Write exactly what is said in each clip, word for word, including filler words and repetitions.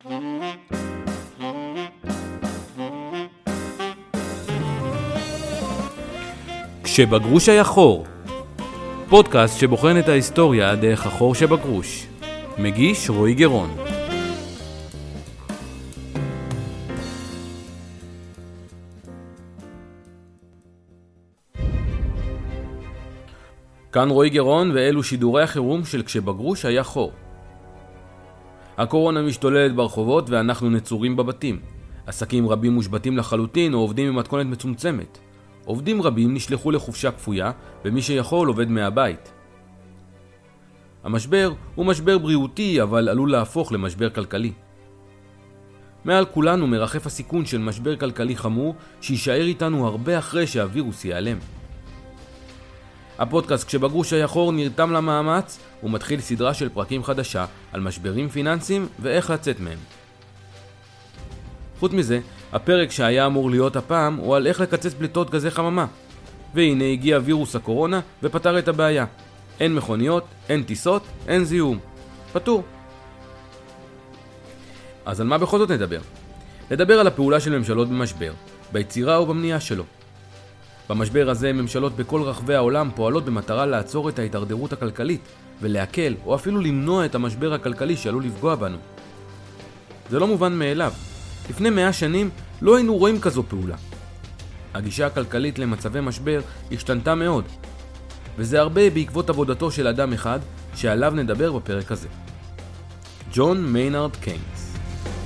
כשבגרוש היה חור, פודקאסט שבוחן את ההיסטוריה דרך החור שבגרוש. מגיש רועי גרון. כאן רועי גרון, ואלו שידורי החירום של כשבגרוש היה חור. הקורונה משתוללת ברחובות ואנחנו נצורים בבתים. עסקים רבים מושבתים לחלוטין או עובדים במתכונת מצומצמת. עובדים רבים נשלחו לחופשה כפויה, ומי שיכול עובד מהבית. המשבר הוא משבר בריאותי, אבל עלול להפוך למשבר כלכלי. מעל כולנו מרחף הסיכון של משבר כלכלי חמור, שישאר איתנו הרבה אחרי שהווירוס ייעלם. הפודקאסט כשבגרוש היה חור נרתם למאמץ, ומתחיל סדרה של פרקים חדשה על משברים פיננסיים ואיך לצאת מהם. חוץ מזה, הפרק שהיה אמור להיות הפעם הוא על איך לקצץ פליטות גזי חממה. והנה הגיע וירוס הקורונה ופתר את הבעיה. אין מכוניות, אין טיסות, אין זיהום. פתור. אז על מה בכל זאת נדבר? נדבר על הפעולה של ממשלות במשבר, ביצירה ובמניעה שלו. במשבר הזה ממשלות בכל רחבי העולם פועלות במטרה לעצור את ההתדרדרות הכלכלית ולהקל או אפילו למנוע את המשבר הכלכלי שעלול לפגוע בנו. זה לא מובן מאליו. לפני מאה שנים לא היינו רואים כזו פעולה. הגישה הכלכלית למצבי משבר השתנתה מאוד, וזה הרבה בעקבות עבודתו של אדם אחד שעליו נדבר בפרק הזה. ג'ון מיינרד קיינס.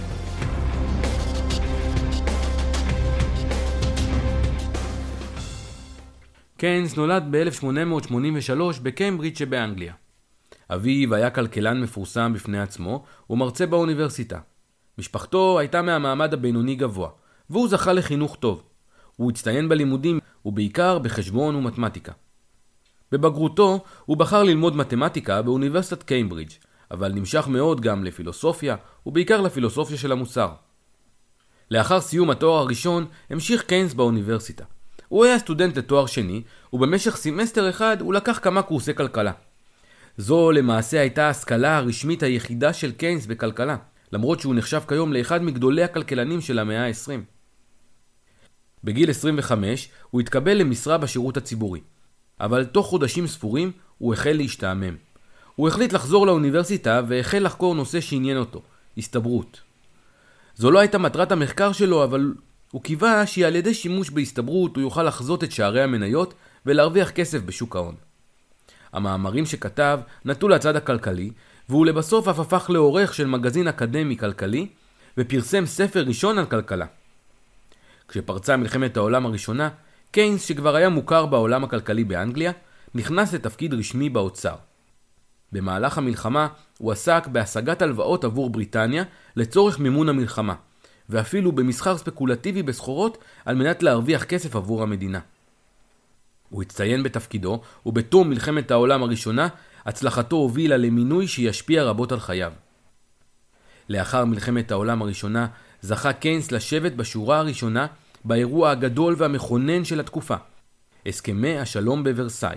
קיינס נולד ב-אלף שמונה מאות שמונים ושלוש בקיימברידג' שבאנגליה. אביו היה כלכלן מפורסם בפני עצמו ומרצה באוניברסיטה. משפחתו הייתה מהמעמד הבינוני גבוה, והוא זכה לחינוך טוב. הוא הצטיין בלימודים ובעיקר בחשבון ומתמטיקה. בבגרותו הוא בחר ללמוד מתמטיקה באוניברסיטת קיימברידג', אבל נמשך מאוד גם לפילוסופיה ובעיקר לפילוסופיה של המוסר. לאחר סיום התואר הראשון המשיך קיינס באוניברסיטה. הוא היה סטודנט לתואר שני, ובמשך סמסטר אחד הוא לקח כמה קורסי כלכלה. זו למעשה הייתה ההשכלה הרשמית היחידה של קיינס בכלכלה, למרות שהוא נחשב כיום לאחד מגדולי הכלכלנים של המאה ה-עשרים. בגיל עשרים וחמש הוא התקבל למשרה בשירות הציבורי, אבל תוך חודשים ספורים הוא החל להשתעמם. הוא החליט לחזור לאוניברסיטה והחל לחקור נושא שעניין אותו, הסתברות. זו לא הייתה מטרת המחקר שלו, אבל הוא קיווה שעל ידי שימוש בהסתברות הוא יוכל לחזות את שערי המניות ולהרוויח כסף בשוק ההון. המאמרים שכתב נטו לצד הכלכלי, והוא לבסוף אף הפך לעורך של מגזין אקדמי כלכלי, ופרסם ספר ראשון על כלכלה. כשפרצה מלחמת העולם הראשונה, קיינס, שכבר היה מוכר בעולם הכלכלי באנגליה, נכנס לתפקיד רשמי באוצר. במהלך המלחמה הוא עסק בהשגת הלוואות עבור בריטניה לצורך מימון המלחמה, ואפילו במסחר ספקולטיבי בסחורות על מנת להרוויח כסף עבור המדינה. הוא הצטיין בתפקידו, ובתום מלחמת העולם הראשונה, הצלחתו הובילה למינוי שישפיע רבות על חייו. לאחר מלחמת העולם הראשונה, זכה קיינס לשבת בשורה הראשונה באירוע הגדול והמכונן של התקופה, הסכמי השלום בוורסאי.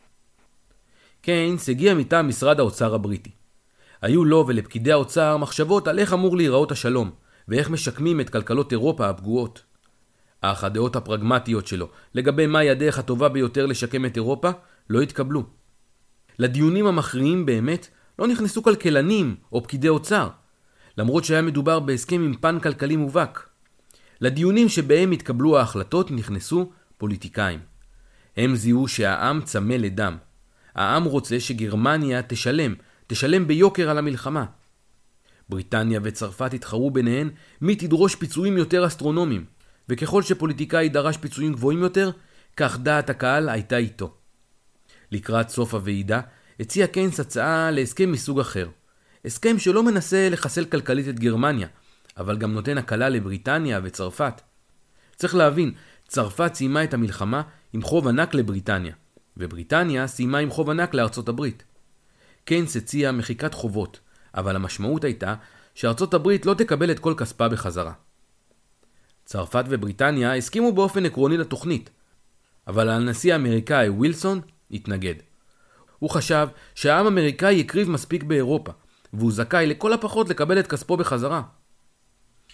קיינס הגיע מטעם משרד האוצר הבריטי. היו לו ולפקידי האוצר מחשבות על איך אמור להיראות השלום, ואיך משקמים את כלכלות אירופה הפגועות. אך הדעות הפרגמטיות שלו לגבי מהי הדרך הטובה ביותר לשקם את אירופה לא התקבלו. לדיונים המכריעים באמת לא נכנסו כלכלנים או פקידי אוצר, למרות שהיה מדובר בהסכם עם פן כלכלי מובהק. לדיונים שבהם התקבלו ההחלטות נכנסו פוליטיקאים. הם זיהו שהעם צמא לדם. העם רוצה שגרמניה תשלם, תשלם ביוקר על המלחמה. בריטניה וצרפת התחרו ביניהן מי תדרוש פיצויים יותר אסטרונומיים, וככל שפוליטיקאי דרש פיצויים גבוהים יותר, כך דעת הקהל הייתה איתו. לקראת סוף הוועידה, הציע קיינס הצעה להסכם מסוג אחר. הסכם שלא מנסה לחסל כלכלית את גרמניה, אבל גם נותן הקלה לבריטניה וצרפת. צריך להבין, צרפת סיימה את המלחמה עם חוב ענק לבריטניה, ובריטניה סיימה עם חוב ענק לארצות הברית. קיינס הציע מחיקת חובות, אבל המשמעות הייתה שארצות הברית לא תקבל את כל כספה בחזרה. צרפת ובריטניה הסכימו באופן עקרוני לתוכנית, אבל הנשיא האמריקאי ווילסון התנגד. הוא חשב שהעם האמריקאי יקריב מספיק באירופה, והוא זכאי לכל הפחות לקבל את כספו בחזרה.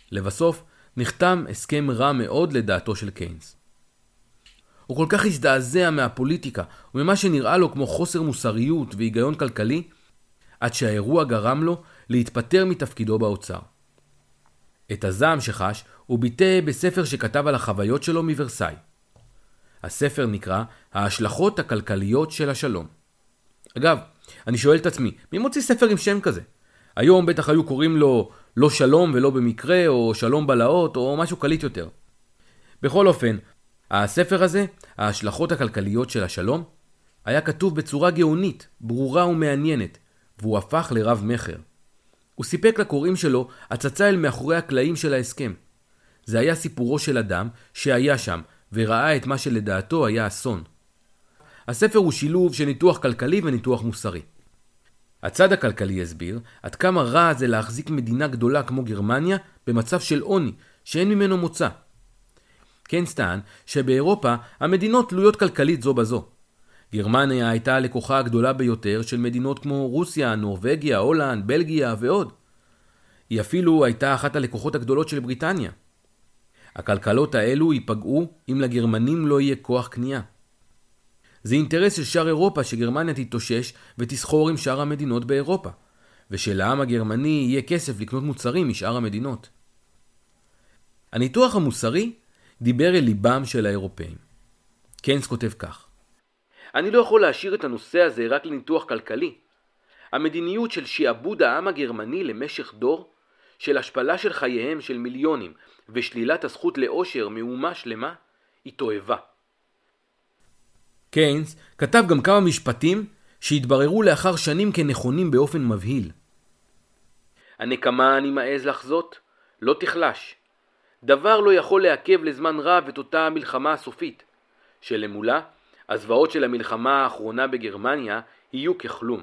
לבסוף, נחתם הסכם רע מאוד לדעתו של קיינס. הוא כל כך הזדעזע מהפוליטיקה וממה שנראה לו כמו חוסר מוסריות והיגיון כלכלי, עד שהאירוע גרם לו להתפטר מתפקידו באוצר. את הזעם שחש הוא ביטא בספר שכתב על החוויות שלו מוורסאי. הספר נקרא ההשלכות הכלכליות של השלום. אגב, אני שואל את עצמי, מי מוציא ספר עם שם כזה? היום בטח היו קוראים לו לא שלום ולא במקרה, או שלום בלהות, או משהו קליט יותר. בכל אופן, הספר הזה, ההשלכות הכלכליות של השלום, היה כתוב בצורה גאונית, ברורה ומעניינת, והוא הפך לרב מחר. הוא סיפק לקוראים שלו הצצה אל מאחורי הקלעים של ההסכם. זה היה סיפורו של אדם שהיה שם, וראה את מה שלדעתו היה אסון. הספר הוא שילוב של ניתוח כלכלי וניתוח מוסרי. הצד הכלכלי הסביר עד כמה רע זה להחזיק מדינה גדולה כמו גרמניה במצב של עוני שאין ממנו מוצא. קיינס טען שבאירופה המדינות תלויות כלכלית זו בזו. גרמניה הייתה הלקוחה הגדולה ביותר של מדינות כמו רוסיה, נורווגיה, הולנד, בלגיה ועוד. היא אפילו הייתה אחת הלקוחות הגדולות של בריטניה. הכלכלות האלו ייפגעו אם לגרמנים לא יהיה כוח קנייה. זה אינטרס של שאר אירופה שגרמניה תתאושש ותסחור עם שאר המדינות באירופה, ושלעם הגרמני יהיה כסף לקנות מוצרים משאר המדינות. הניתוח המוסרי דיבר אל ליבם של האירופאים. קיינס כותב כך: אני לא יכול להשאיר את הנושא הזה רק לניתוח כלכלי. המדיניות של שיעבוד העם הגרמני למשך דור, של השפלה של חייהם של מיליונים ושלילת הזכות לאושר מאומה שלמה, היא תועבה. קיינס כתב גם כמה משפטים שהתבררו לאחר שנים כנכונים באופן מבהיל. הנקמה אני מעז לחזות, לא תחלש. דבר לא יכול לעכב לזמן רב את אותה המלחמה הסופית, שלמולה, הזוועות של המלחמה האחרונה בגרמניה יהיו ככלום.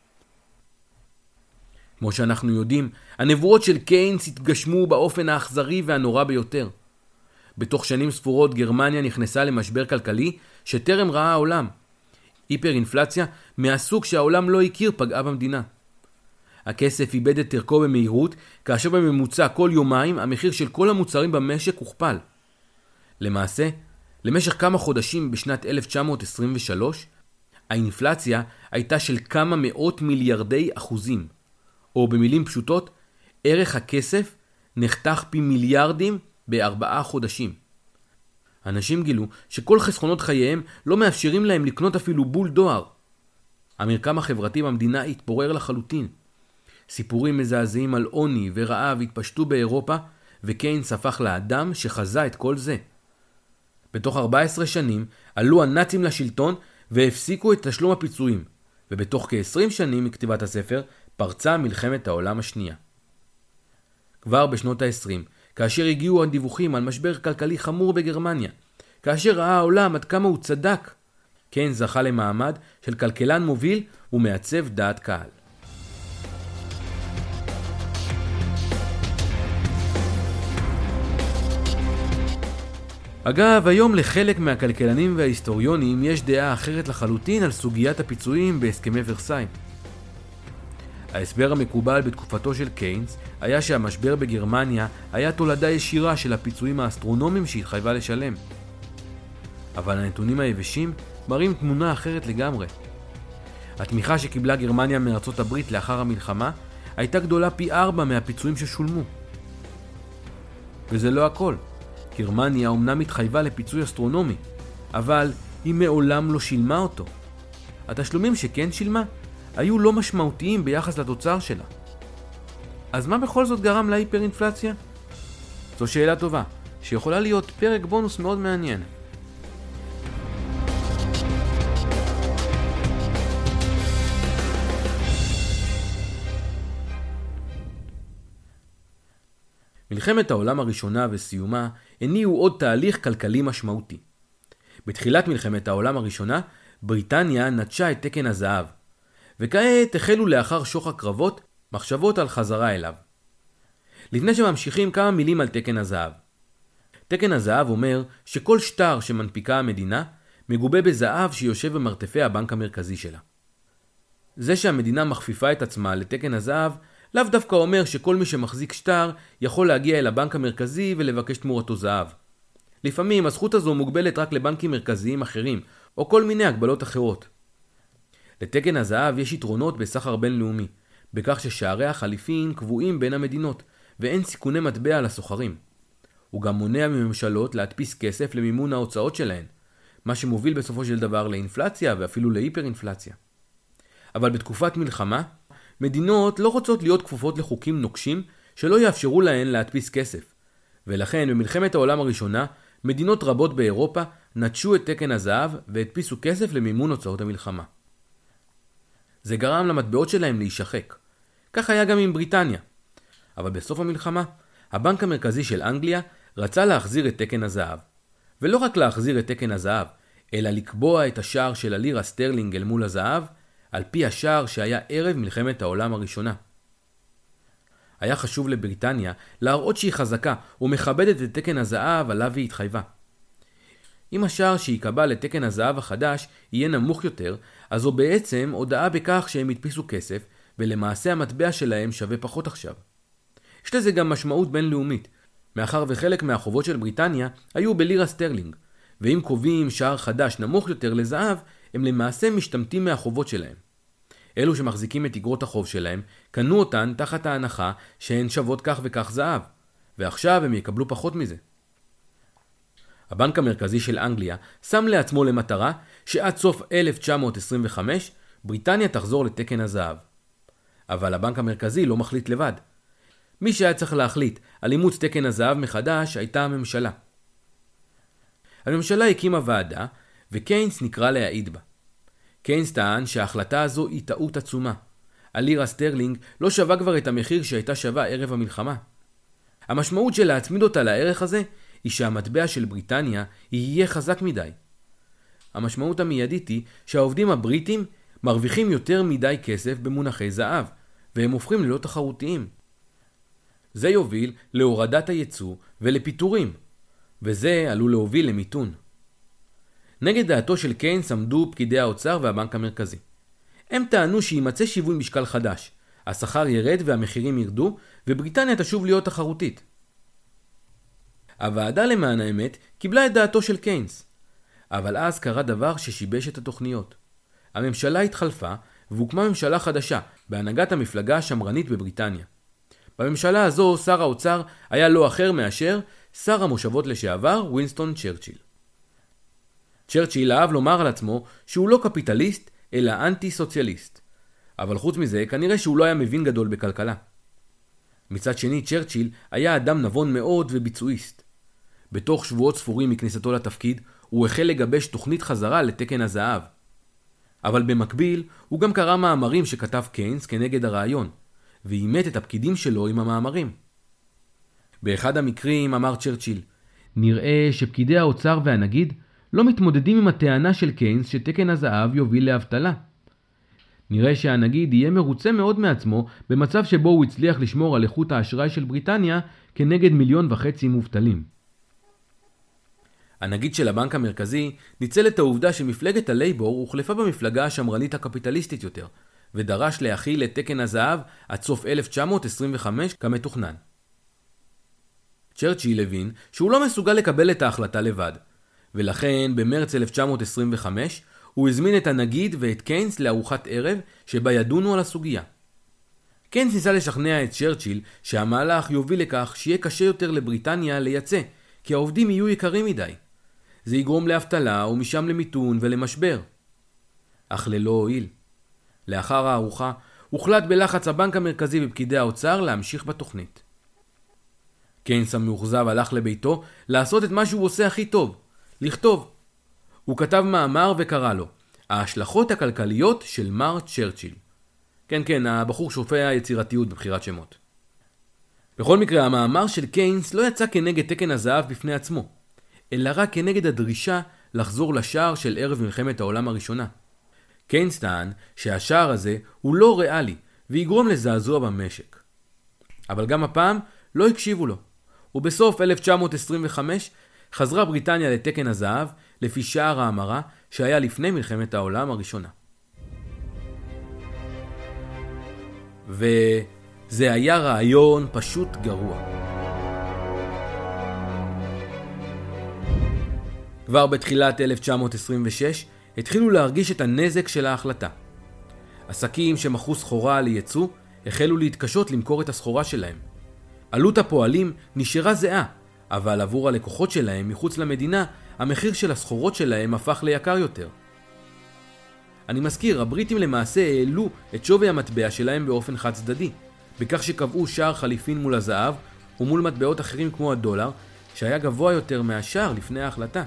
כמו שאנחנו יודעים, הנבואות של קיינס התגשמו באופן האכזרי והנורא ביותר. בתוך שנים ספורות גרמניה נכנסה למשבר כלכלי שטרם ראה העולם. היפר-אינפלציה מהסוג שהעולם לא הכיר פגעה במדינה. הכסף איבד את ערכו במהירות, כאשר בממוצע כל יומיים המחיר של כל המוצרים במשק הוכפל. למעשה, למשך כמה חודשים בשנת אלף תשע מאות עשרים ושלוש, האינפלציה הייתה של כמה מאות מיליארדי אחוזים. או במילים פשוטות, ערך הכסף נחתך פי מיליארדים בארבעה חודשים. אנשים גילו שכל חסכונות חייהם לא מאפשרים להם לקנות אפילו בול דואר. המרקם החברתי במדינה התפורר לחלוטין. סיפורים מזעזעים על עוני ורעב התפשטו באירופה, וקיינס הפך לאדם שחזה את כל זה. בתוך ארבע עשרה שנים עלו הנאצים לשלטון והפסיקו את תשלום הפיצויים, ובתוך כ-עשרים שנים מכתיבת הספר פרצה מלחמת העולם השנייה. כבר בשנות ה-עשרים, כאשר הגיעו הדיווחים על משבר כלכלי חמור בגרמניה, כאשר ראה העולם עד כמה הוא צדק, קיינס זכה למעמד של כלכלן מוביל ומעצב דעת קהל. אגב, היום לחלק מהכלכלנים וההיסטוריונים יש דעה אחרת לחלוטין על סוגיית הפיצויים בהסכמי ורסאי. ההסבר המקובל בתקופתו של קיינס היה שהמשבר בגרמניה היה תולדה ישירה של הפיצויים האסטרונומיים שהתחייבה לשלם. אבל הנתונים היבשים מראים תמונה אחרת לגמרי. התמיכה שקיבלה גרמניה מארצות הברית לאחר המלחמה הייתה גדולה פי ארבע מהפיצויים ששולמו. וזה לא הכל. גרמניה אומנם התחייבה לפיצוי אסטרונומי, אבל היא מעולם לא שילמה אותו. התשלומים שכן שילמה היו לא משמעותיים ביחס לתוצר שלה. אז מה בכל זאת גרם להיפר-אינפלציה? זו שאלה טובה, שיכולה להיות פרק בונוס מאוד מעניין. מלחמת העולם הראשונה וסיומה הניעו עוד תהליך כלכלי משמעותי. בתחילת מלחמת העולם הראשונה, בריטניה נטשה את תקן הזהב, וכעת החלו לאחר שוך הקרבות מחשבות על חזרה אליו. לפני שממשיכים כמה מילים על תקן הזהב. תקן הזהב אומר שכל שטר שמנפיקה המדינה מגובה בזהב שיושב במרתפי הבנק המרכזי שלה. זה שהמדינה מכפיפה את עצמה לתקן הזהב לאו דווקא אומר שכל מי שמחזיק שטר יכול להגיע אל הבנק המרכזי ולבקש תמורתו זהב. לפעמים הזכות הזו מוגבלת רק לבנקים מרכזיים אחרים, או כל מיני הגבלות אחרות. לתקן הזהב יש יתרונות בסחר בינלאומי, בכך ששערי החליפין קבועים בין המדינות, ואין סיכוני מטבע לסוחרים. הוא גם מונע מממשלות להדפיס כסף למימון ההוצאות שלהן, מה שמוביל בסופו של דבר לאינפלציה ואפילו להיפר-אינפלציה. אבל בתקופת מלחמה, מדינות לא רוצות להיות כפופות לחוקים נוקשים שלא יאפשרו להן להדפיס כסף. ולכן במלחמת העולם הראשונה, מדינות רבות באירופה נטשו את תקן הזהב והדפיסו כסף למימון הוצאות המלחמה. זה גרם למטבעות שלהם להישחק. כך היה גם עם בריטניה. אבל בסוף המלחמה, הבנק המרכזי של אנגליה רצה להחזיר את תקן הזהב. ולא רק להחזיר את תקן הזהב, אלא לקבוע את השער של הלירה סטרלינג אל מול הזהב, על פי השער שהיה ערב מלחמת העולם הראשונה. היה חשוב לבריטניה להראות שהיא חזקה ומכבדת את תקן הזהב עליו היא התחייבה. אם השער שיקבע לתקן הזהב החדש יהיה נמוך יותר, אז זו בעצם הודעה בכך שהם הדפיסו כסף, ולמעשה המטבע שלהם שווה פחות עכשיו. יש לזה גם משמעות בינלאומית, מאחר וחלק מהחובות של בריטניה היו בלירה סטרלינג, ואם קובעים שער חדש נמוך יותר לזהב, הם למעשה משתמטים מהחובות שלהם. אלו שמחזיקים את אגרות החוב שלהם, קנו אותן תחת ההנחה שהן שוות כך וכך זהב, ועכשיו הם יקבלו פחות מזה. הבנק המרכזי של אנגליה שם לעצמו למטרה שעד סוף אלף תשע מאות עשרים וחמש בריטניה תחזור לתקן הזהב. אבל הבנק המרכזי לא מחליט לבד. מי שהיה צריך להחליט על אימוץ תקן הזהב מחדש הייתה הממשלה. הממשלה הקימה ועדה וקיינס נקרא להעיד בה. קיינס טען שההחלטה הזו היא טעות עצומה. הלירה סטרלינג לא שווה כבר את המחיר שהייתה שווה ערב המלחמה. המשמעות של להצמיד אותה לערך הזה היא שהמטבע של בריטניה יהיה חזק מדי. המשמעות המיידית היא שהעובדים הבריטים מרוויחים יותר מדי כסף במונחי זהב, והם הופכים להיות תחרותיים. זה יוביל להורדת הייצוא ולפיטורים, וזה עלול להוביל למיתון. נגד דעתו של קיינס עמדו פקידי האוצר והבנק המרכזי. הם טענו שימצא שיווי משקל חדש, השכר ירד והמחירים ירדו, ובריטניה תשוב להיות תחרותית. הוועדה למען האמת קיבלה את דעתו של קיינס, אבל אז קרה דבר ששיבש את התוכניות. הממשלה התחלפה והוקמה ממשלה חדשה בהנהגת המפלגה השמרנית בבריטניה. בממשלה הזו שר האוצר היה לא אחר מאשר שר המושבות לשעבר ווינסטון צ'רצ'יל. צ'רצ'יל אהב לומר על עצמו שהוא לא קפיטליסט אלא אנטי סוציאליסט, אבל חוץ מזה כנראה שהוא לא היה מבין גדול בכלכלה. מצד שני צ'רצ'יל היה אדם נבון מאוד וביצועיסט. בתוך שבועות ספורים מכניסתו לתפקיד הוא החל לגבש תוכנית חזרה לתקן הזהב. אבל במקביל הוא גם קרא מאמרים שכתב קיינס כנגד הרעיון, ואימת את הפקידים שלו עם המאמרים. באחד המקרים אמר צ'רצ'יל, נראה שפקידי האוצר והנגיד לא מתמודדים עם הטענה של קיינס שתקן הזהב יוביל לאבטלה. נראה שהנגיד יהיה מרוצה מאוד מעצמו במצב שבו הוא הצליח לשמור על איכות האשראי של בריטניה כנגד מיליון וחצי מובטלים. הנגיד של הבנק המרכזי ניצל את העובדה שמפלגת הלייבור הוחלפה במפלגה השמרנית הקפיטליסטית יותר, ודרש להכיל את תקן הזהב עד סוף אלף תשע מאות עשרים וחמש כמתוכנן. צ'רצ'יל הבין שהוא לא מסוגל לקבל את ההחלטה לבד, ולכן במרץ אלף תשע מאות עשרים וחמש הוא הזמין את הנגיד ואת קיינס לארוחת ערב שבה ידונו על הסוגיה. קיינס ניסה לשכנע את צ'רצ'יל שהמהלך יוביל לכך שיהיה קשה יותר לבריטניה לייצא, כי העובדים יהיו יקרים מדי. זה יגרום לאבטלה ומשם למיתון ולמשבר. אך ללא הועיל. לאחר הארוחה הוחלט בלחץ הבנק המרכזי ופקידי האוצר להמשיך בתוכנית. קיינס המאוכזב הלך לביתו לעשות את מה שהוא עושה הכי טוב, לכתוב. הוא כתב מאמר וקרא לו, ההשלכות הכלכליות של מר צ'רצ'יל. כן כן, הבחור שופע יצירתיות בבחירת שמות. בכל מקרה, המאמר של קיינס לא יצא כנגד תקן הזהב בפני עצמו, אלא רק כנגד הדרישה לחזור לשער של ערב מלחמת העולם הראשונה. קיינס טען שהשער הזה הוא לא ריאלי ויגרום לזעזוע במשק. אבל גם הפעם לא הקשיבו לו, ובסוף אלף תשע מאות עשרים וחמש חזרה בריטניה לתקן הזהב לפי שער ההמרה שהיה לפני מלחמת העולם הראשונה. זה היה רעיון פשוט גרוע. כבר בתחילת אלף תשע מאות עשרים ושש התחילו להרגיש את הנזק של ההחלטה. עסקים שמכרו סחורה לייצוא החלו להתקשות למכור את הסחורה שלהם. עלות הפועלים נשארה זהה, אבל עבור הלקוחות שלהם מחוץ למדינה המחיר של הסחורות שלהם הפך ליקר יותר. אני מזכיר, הבריטים למעשה העלו את שווי המטבע שלהם באופן חד צדדי, בכך שקבעו שער חליפין מול הזהב ומול מטבעות אחרים כמו הדולר, שהיה גבוה יותר מהשער לפני ההחלטה.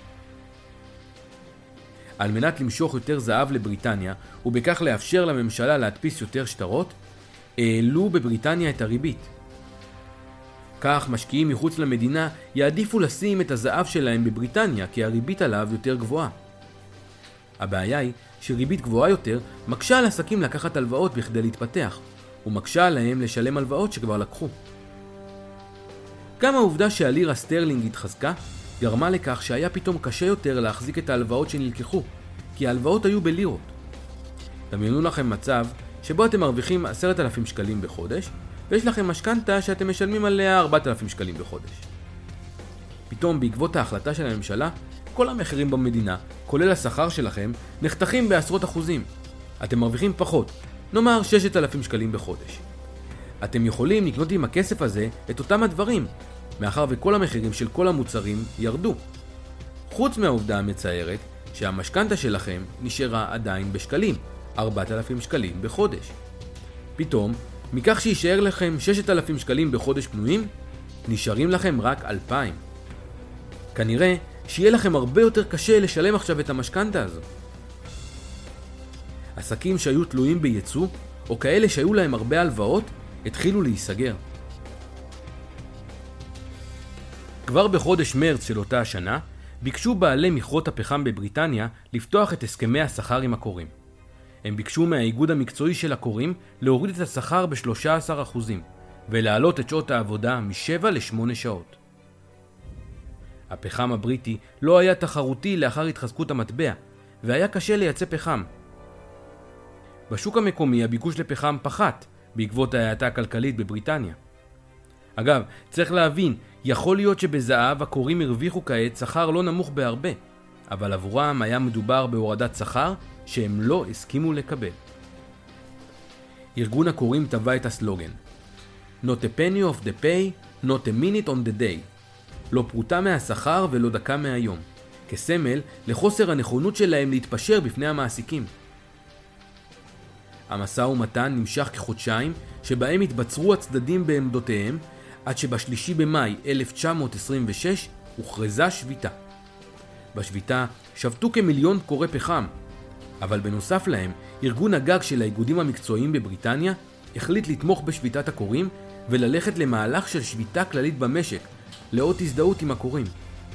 על מנת למשוך יותר זהב לבריטניה ובכך לאפשר לממשלה להדפיס יותר שטרות, העלו בבריטניה את הריבית. כך משקיעים מחוץ למדינה יעדיפו לשים את הזהב שלהם בבריטניה כי הריבית עליו יותר גבוהה. הבעיה היא שריבית גבוהה יותר מקשה על עסקים לקחת הלוואות בכדי להתפתח, ומקשה עליהם לשלם הלוואות שכבר לקחו. גם העובדה שהלירה סטרלינג התחזקה גרמה לכך שהיה פתאום קשה יותר להחזיק את ההלוואות שנלקחו, כי ההלוואות היו בלירות. דמיינו לכם מצב שבו אתם מרוויחים עשרת אלפים שקלים בחודש, ויש לכם משכנתה שאתם משלמים עליה ארבעת אלפים שקלים בחודש. פתאום בעקבות ההחלטה של הממשלה, כל המחירים במדינה, כולל השכר שלכם, נחתכים בעשרות אחוזים. אתם מרוויחים פחות, נאמר שישת אלפים שקלים בחודש. אתם יכולים לקנות עם הכסף הזה את אותם הדברים, מאחר וכל המחירים של כל המוצרים ירדו. חוץ מהעובדה המצערת שהמשכנתה שלכם נשארה עדיין בשקלים, ארבעת אלפים שקלים בחודש. פתאום, מכך שישאר לכם שישת אלפים שקלים בחודש פנויים, נשארים לכם רק אלפיים. כנראה שיהיה לכם הרבה יותר קשה לשלם עכשיו את המשכנתה הזו. עסקים שהיו תלויים בייצוא, או כאלה שהיו להם הרבה הלוואות, התחילו להיסגר. כבר בחודש מרץ של אותה השנה, ביקשו בעלי מכרות הפחם בבריטניה לפתוח את הסכמי השכר עם הקוראים. הם ביקשו מהאיגוד המקצועי של הקוראים להוריד את השכר ב-שלושה עשר אחוזים, ולהעלות את שעות העבודה מ-שבע ל-שמונה שעות. הפחם הבריטי לא היה תחרותי לאחר התחזקות המטבע, והיה קשה לייצא פחם. בשוק המקומי הביקוש לפחם פחת, בעקבות ההאטה הכלכלית בבריטניה. אגב, צריך להבין, יכול להיות שבזהב הקוראים הרוויחו כעת שכר לא נמוך בהרבה, אבל עבורם היה מדובר בהורדת שכר שהם לא הסכימו לקבל. ארגון הקוראים טבע את הסלוגן Not a penny of the pay, not a minute on the day. לא פרוטה מהשכר ולא דקה מהיום, כסמל לחוסר הנכונות שלהם להתפשר בפני המעסיקים. המשא ומתן נמשך כחודשיים, שבהם התבצרו הצדדים בעמדותיהם, עד שבשלישי במאי אלף תשע מאות עשרים ושש הוכרזה שביתה. בשביתה שבתו כמיליון קורא פחם, אבל בנוסף להם, ארגון הגג של האיגודים המקצועיים בבריטניה החליט לתמוך בשביתת הקוראים וללכת למהלך של שביתה כללית במשק, לאות הזדהות עם הקוראים.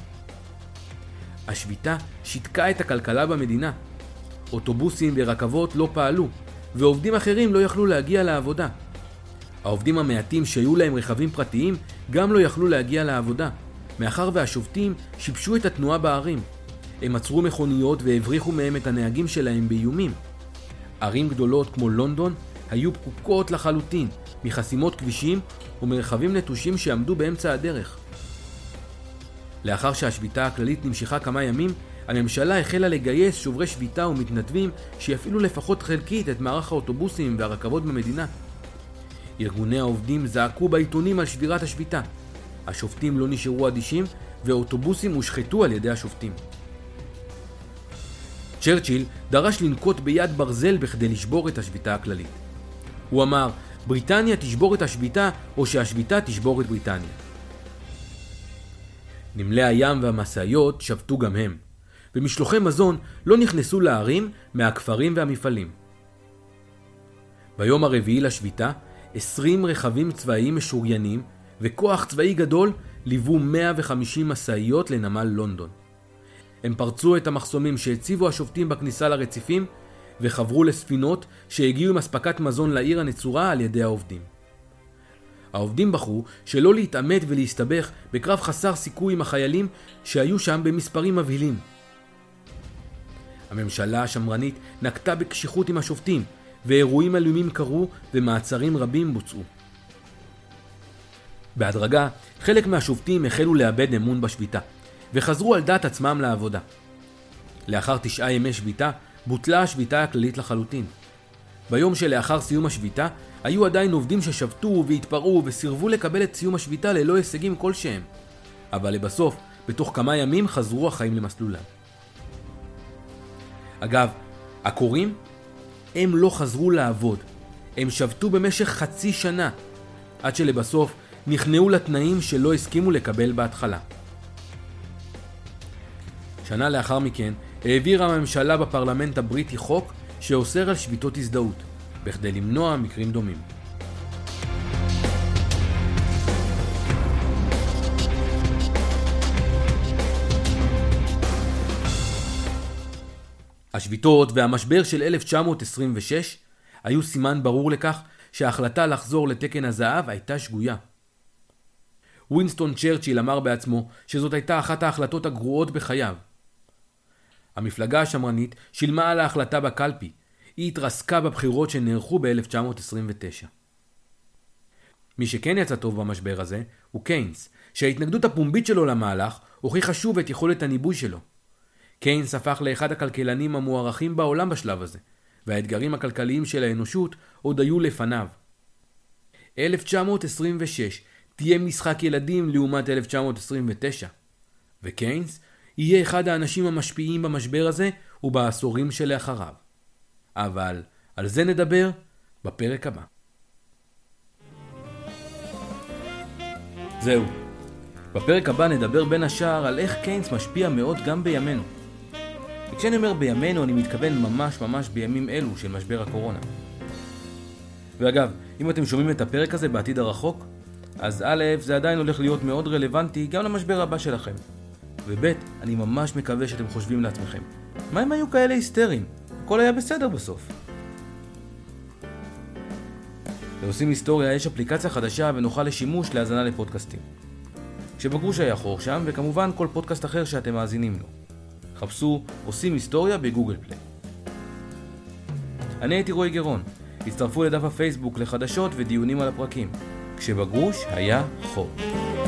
השביתה שיתקה את הכלכלה במדינה. אוטובוסים ורכבות לא פעלו, ועובדים אחרים לא יכלו להגיע לעבודה. העובדים המעטים שהיו להם רכבים פרטיים גם לא יכלו להגיע לעבודה, מאחר והשובתים שיבשו את התנועה בערים. הם עצרו מכוניות והבריחו מהם את הנהגים שלהם באיומים. ערים גדולות כמו לונדון היו פקוקות לחלוטין, מחסימות כבישים ומרחבים נטושים שעמדו באמצע הדרך. לאחר שהשביתה הכללית נמשכה כמה ימים, הממשלה החלה לגייס שוברי שביתה ומתנדבים שיפעילו לפחות חלקית את מערך האוטובוסים והרכבות במדינה. ארגוני העובדים זעקו בעיתונים על שבירת השביתה. השופטים לא נשארו אדישים ואוטובוסים הושחתו על ידי השופטים. צ'רצ'יל דרש לנקוט ביד ברזל בכדי לשבור את השביתה הכללית. הוא אמר, בריטניה תשבור את השביתה או שהשביתה תשבור את בריטניה. נמלי הים והמסעיות שבתו גם הם, ומשלוחי מזון לא נכנסו לערים מהכפרים והמפעלים. ביום הרביעי לשביתה, עשרים רכבים צבאיים משוריינים וכוח צבאי גדול ליוו מאה וחמישים מסעיות לנמל לונדון. הם פרצו את המחסומים שהציבו השופטים בכניסה לרציפים וחברו לספינות שהגיעו עם אספקת מזון לעיר הנצורה על ידי העובדים. העובדים בחרו שלא להתאמת ולהסתבך בקרב חסר סיכוי עם החיילים שהיו שם במספרים מבהילים. הממשלה השמרנית נקטה בקשיחות עם השופטים, ואירועים אלימים קרו ומעצרים רבים בוצעו. בהדרגה, חלק מהשובטים החלו לאבד אמון בשביתה, וחזרו על דעת עצמם לעבודה. לאחר תשעה ימי שביתה, בוטלה השביתה הכללית לחלוטין. ביום שלאחר סיום השביתה, היו עדיין עובדים ששבתו והתפרעו וסירבו לקבל את סיום השביתה ללא הישגים כלשהם. אבל לבסוף, בתוך כמה ימים חזרו החיים למסלולם. אגב, הקוראים, הם לא חזרו לעבוד. הם שבתו במשך חצי שנה, עד שלבסוף נכנעו לתנאים שלא הסכימו לקבל בהתחלה. שנה לאחר מכן, העבירה הממשלה בפרלמנט הבריטי חוק שאוסר על שביתות הזדהות, בכדי למנוע מקרים דומים. השביתות והמשבר של אלף תשע מאות עשרים ושש היו סימן ברור לכך שההחלטה לחזור לתקן הזהב הייתה שגויה. ווינסטון צ'רצ'יל אמר בעצמו שזאת הייתה אחת ההחלטות הגרועות בחייו. המפלגה השמרנית שילמה על ההחלטה בקלפי, היא התרסקה בבחירות שנערכו ב-אלף תשע מאות עשרים ותשע. מי שכן יצא טוב במשבר הזה הוא קיינס, שההתנגדות הפומבית שלו למהלך הוכיחה שוב את יכולת הניבוי שלו. קיינס הפך לאחד הכלכלנים המוערכים בעולם בשלב הזה, והאתגרים הכלכליים של האנושות עוד היו לפניו. אלף תשע מאות עשרים ושש תהיה משחק ילדים לעומת אלף תשע מאות עשרים ותשע, וקיינס יהיה אחד האנשים המשפיעים במשבר הזה ובעשורים שלאחריו. אבל על זה נדבר בפרק הבא. זהו. בפרק הבא נדבר בין השאר על איך קיינס משפיע מאוד גם בימינו. וכשאני אומר בימינו אני מתכוון ממש ממש בימים אלו של משבר הקורונה. ואגב, אם אתם שומעים את הפרק הזה בעתיד הרחוק, אז א', זה עדיין הולך להיות מאוד רלוונטי גם למשבר הבא שלכם. וב', אני ממש מקווה שאתם חושבים לעצמכם, מה הם היו כאלה היסטריים? הכל היה בסדר בסוף. לעושים היסטוריה יש אפליקציה חדשה ונוחה לשימוש להאזנה לפודקאסטים. כשבגרוש היה חור שם, וכמובן כל פודקאסט אחר שאתם מאזינים לו. חפשו עושים היסטוריה בגוגל פליי. אני הייתי רועי גרון. הצטרפו לדף הפייסבוק לחדשות ודיונים על הפרקים. כשבגרוש היה חור.